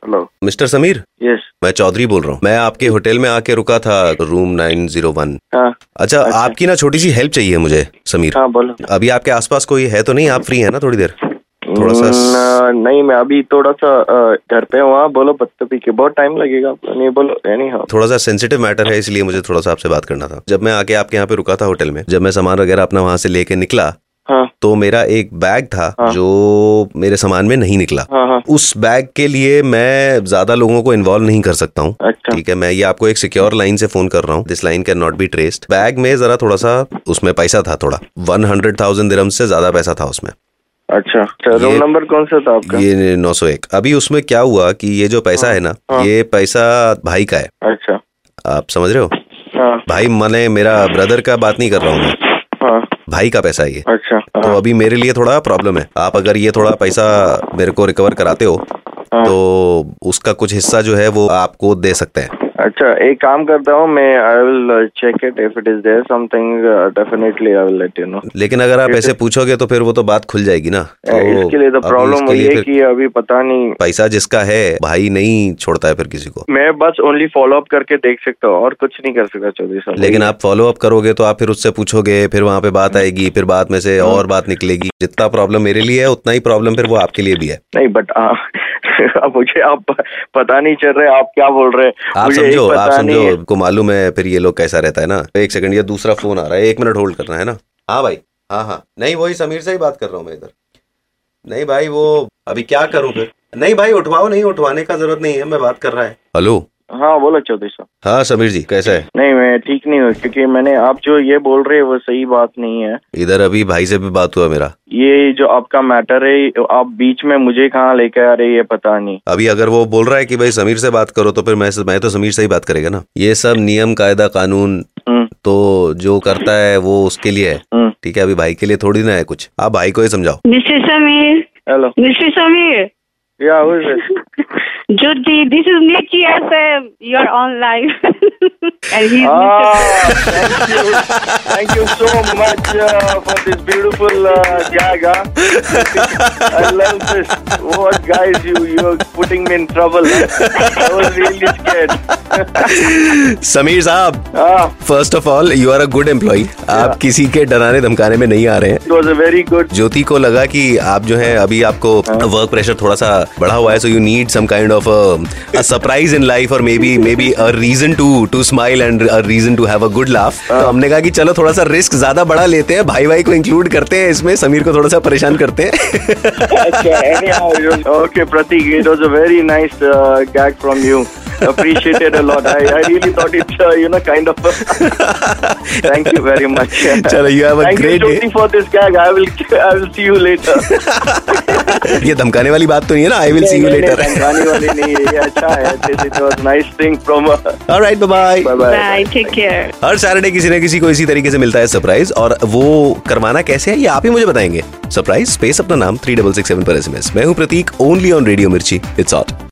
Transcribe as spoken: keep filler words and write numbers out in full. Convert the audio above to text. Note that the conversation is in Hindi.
Hello mister Sameer. यस, मैं चौधरी बोल रहा हूँ। मैं आपके होटल में आके रुका था, रूम नाइन जीरो वन। हाँ। अच्छा, अच्छा, आपकी ना छोटी सी हेल्प चाहिए मुझे समीर। हाँ बोलो। अभी आपके आसपास कोई है तो नहीं? आप फ्री है ना थोड़ी देर? थोड़ा सा न, नहीं, मैं अभी थोड़ा सा अ, घर पे हूँ। हाँ बोलो, पत्ते पी के बहुत टाइम लगेगा। नहीं बोलो, एनी हाउ। थोड़ा सा सेंसिटिव मैटर है, इसलिए मुझे थोड़ा सा आपसे बात करना था। जब मैं आके आपके यहाँ पे रुका था होटल में, जब मैं सामान वगैरह अपना वहां से लेके निकला, हाँ। तो मेरा एक बैग था, हाँ। जो मेरे सामान में नहीं निकला। हाँ, हाँ। उस बैग के लिए मैं ज्यादा लोगों को इन्वॉल्व नहीं कर सकता हूँ। अच्छा। ठीक है, मैं ये आपको एक सिक्योर लाइन से फोन कर रहा हूँ। This line can not be traced. Bag में जरा थोड़ा सा उसमें पैसा था, थोड़ा वन हंड्रेड थाउजेंड दिरहम्स से ज्यादा पैसा था उसमें। अच्छा, रूम नंबर कौन सा था आपका? ये नौ सौ एक। अभी उसमें क्या हुआ कि ये जो पैसा हाँ, है ना, हाँ। ये पैसा भाई का है। अच्छा, आप समझ रहे हो? हाँ। भाई माने मेरा ब्रदर का बात नहीं कर रहा हूँ मैं, हाँ। भाई का पैसा है ये। अच्छा, हाँ। तो अभी मेरे लिए थोड़ा प्रॉब्लम है। आप अगर ये थोड़ा पैसा मेरे को रिकवर कराते हो, हाँ। तो उसका कुछ हिस्सा जो है वो आपको दे सकते हैं। अच्छा, एक काम करता हूँ मैं, I will check it, if it is there something definitely I will let you know. लेकिन अगर आप ऐसे पूछोगे तो फिर वो तो बात खुल जाएगी ना। तो इसके लिए तो प्रॉब्लम वही है कि अभी पता नहीं, पैसा जिसका है भाई नहीं छोड़ता है फिर किसी को। मैं बस ओनली फॉलो अप करके देख सकता हूँ और कुछ नहीं कर सकता चौधरी साहब। लेकिन आप फॉलो अप करोगे तो आप फिर उससे पूछोगे, फिर वहाँ पे बात आएगी, फिर बात में से और बात निकलेगी। जितना प्रॉब्लम मेरे लिए है उतना ही प्रॉब्लम फिर वो आपके लिए भी है। नहीं बट अब मुझे आप पता नहीं चल रहा है आप क्या बोल रहे हैं। आप समझो, आप समझो, को मालूम है फिर ये लोग कैसा रहता है ना। एक सेकंड, ये दूसरा फोन आ रहा है, एक मिनट होल्ड करना है ना। हाँ भाई, हाँ हाँ, नहीं वही समीर से ही बात कर रहा हूँ मैं इधर। नहीं भाई, वो अभी क्या करूँ फिर? नहीं भाई उठवाओ, नहीं उठवाने का जरूरत नहीं है, मैं बात कर रहा है। हेलो, हाँ बोलो चौधरी साहब। हाँ समीर जी, कैसा है? नहीं, मैं ठीक नहीं हूँ, क्योंकि मैंने आप जो ये बोल रहे हैं वो सही बात नहीं है। इधर अभी भाई से भी बात हुआ मेरा। ये जो आपका मैटर है, आप बीच में मुझे कहाँ लेके आ रहे हैं ये पता नहीं। अभी अगर वो बोल रहा है कि भाई समीर से बात करो, तो फिर मैं मैं तो समीर से ही बात करेगा ना। ये सब नियम कायदा कानून तो जो करता है वो उसके लिए है, ठीक है। अभी भाई के लिए थोड़ी ना है कुछ। आप भाई को ही समझाओ। Mister Sameer. Hello mister Sameer. Yeah who is this? Jyoti, this is Nikki F M. You're on live. And he's ah, thank you, thank you so much uh, for this beautiful uh, gag. Huh? I love this. What guys, you you're putting me in trouble. Huh? I was really scared. Sameer sahab, first of all you are a good employ. आप किसी के डराने धमकाने में नहीं आ रहे हैं। It was a very good. ज्योति को लगा कि आप जो है अभी आपको वर्क प्रेशर थोड़ा सा बढ़ा हुआ है, so you need some kind of a surprise in life, और maybe maybe a reason to to smile and a reason to have a good laugh. तो हमने कहा कि चलो थोड़ा सा रिस्क ज्यादा बढ़ा लेते हैं, भाई भाई को इंक्लूड करते हैं इसमें, समीर को थोड़ा सा परेशान करते हैं। अच्छा, anyhow, okay, Pratik, it was a very nice uh, gag from you. Appreciated a lot. I, I really thought it's uh, you know kind of. Thank you very much. चलो, you have a Thank great you, Jyoti, for this gag. I will I will see you later. ये धमकाने वाली बात तो नहीं है ना? I will see you later. धमकाने वाली नहीं है, ये अच्छा है। It was nice thing from. All right, bye bye. Bye bye. Bye. Take care. हर सैटरडे किसी न किसी को इसी तरीके से मिलता है सरप्राइज, और वो करवाना कैसे है ये आप ही मुझे बताएंगे। सरप्राइज स्पेस अपना नाम थ्री डबल सिक्स सेवन पर एसएमएस। मैं हूँ Prateek, only on radio Mirchi. It's hot.